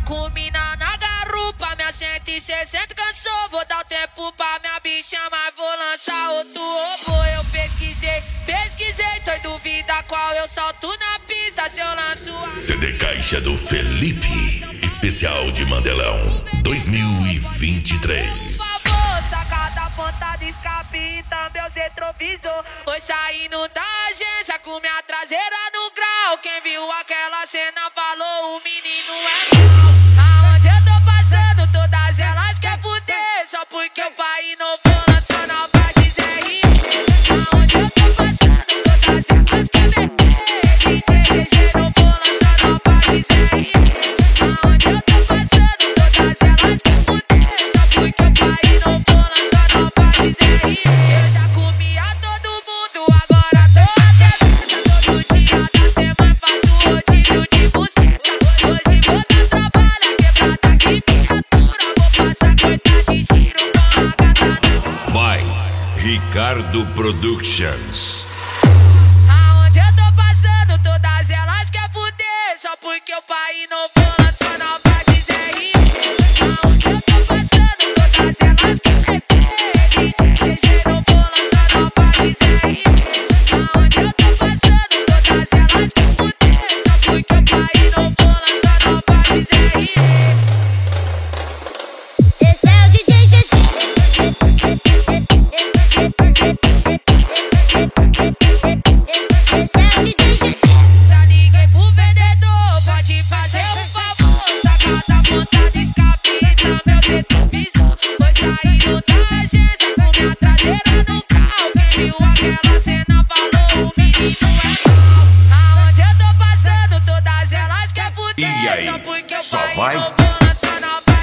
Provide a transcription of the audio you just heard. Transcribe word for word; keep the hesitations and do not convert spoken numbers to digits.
com mina na garupa, minha cento e sessenta cansou. Vou dar o tempo pra minha bicha, mas vou lançar outro robô. Eu pesquisei, pesquisei, tô em dúvida qual eu solto na pista. Se eu lanço a C D Caixa do Felipe, especial de Mandelão dois mil e vinte e três. Cada ponta de escape, então meus retrovisor. Foi saindo da agência com minha traseira no grau. Quem viu aquela cena falou, o menino é mal. Aonde eu tô passando, todas elas quer fuder. Só porque eu pai inovou, lançando a parte Zé R. Aonde eu tô passando, todas elas quer meter. D J G G inovou, lançando a parte Zé R. Aonde eu tô passando, todas elas quer fuder. Só porque eu pai inovou, lançando a parte Zé R. Eu já comia todo mundo, agora tô até todo dia da semana faço rodízio de buceta. Hoje vou dar trabalho, quebrada que miniatura. Vou passar corta de giro com a gata na By Ricardo Productions. Aonde eu tô passando, todas elas quer fuder. Só porque o pai inovou, lançando a parte Zé R. Aonde eu tô passando, todas elas quer meter. D J G G inovou, lançando a parte Zé R. Aonde eu tô passando, todas elas quer fuder. Só porque o pai inovou, lançando a parte Zé R. Esse é o D J G G. Esse é o D J G G. Já liguei pro vendedor, pode fazer um favor. Saca da ponta de escape, então meu retrovisor. Foi saindo da agência com minha traseira no carro. Quem viu aquela cena falou, o menino é mal. Aonde eu tô passando, todas elas quer fuder. E aí, Só porque eu só pai vai? inovou, lançando a